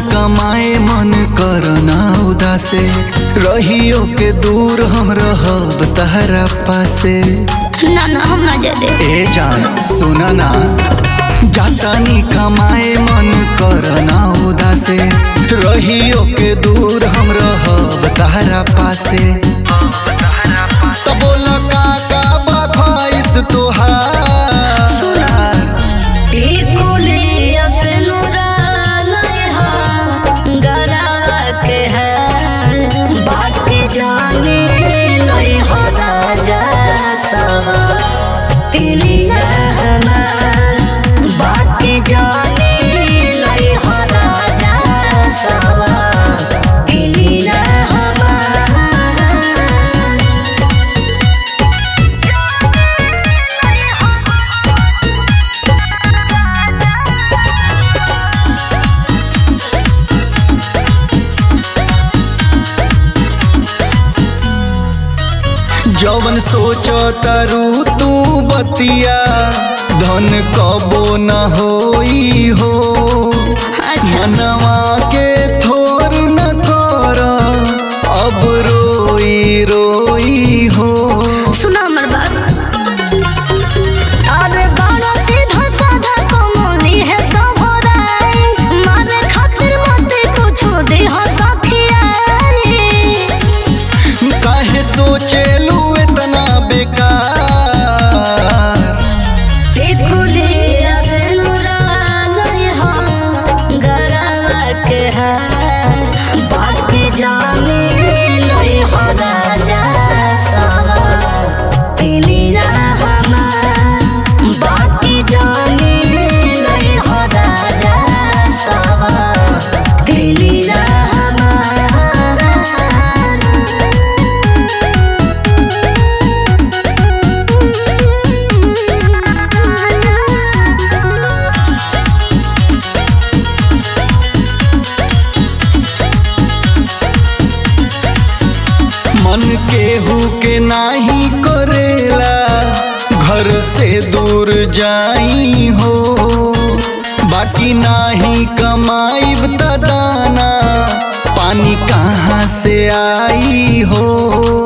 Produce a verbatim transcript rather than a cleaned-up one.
कमाए मन करना उदासे, रहियो के दूर हम रहब तहरा पासे। ना ना हम ना जा दे। ए जान सुना ना, जातानी कमाए मन करना उदासे, रहियो के दूर हम रहब तहरा पासे। तो बोला का का बखाइश तोहार, जवन सोचो तारू तू बतिया धन कबो न होई हो। मनवा के थोर न कर अब रोई रोई हो। सुना हमर बात, अरे गाना सीधा साधा कमली है सब राय, मारे खातिर मत कुछ दे हो सखिया। काहे सोचे मन केहू के नाही करेला घर से दूर जाई हो। बाकी नाही कमाईब त दाना पानी कहाँ से आई हो।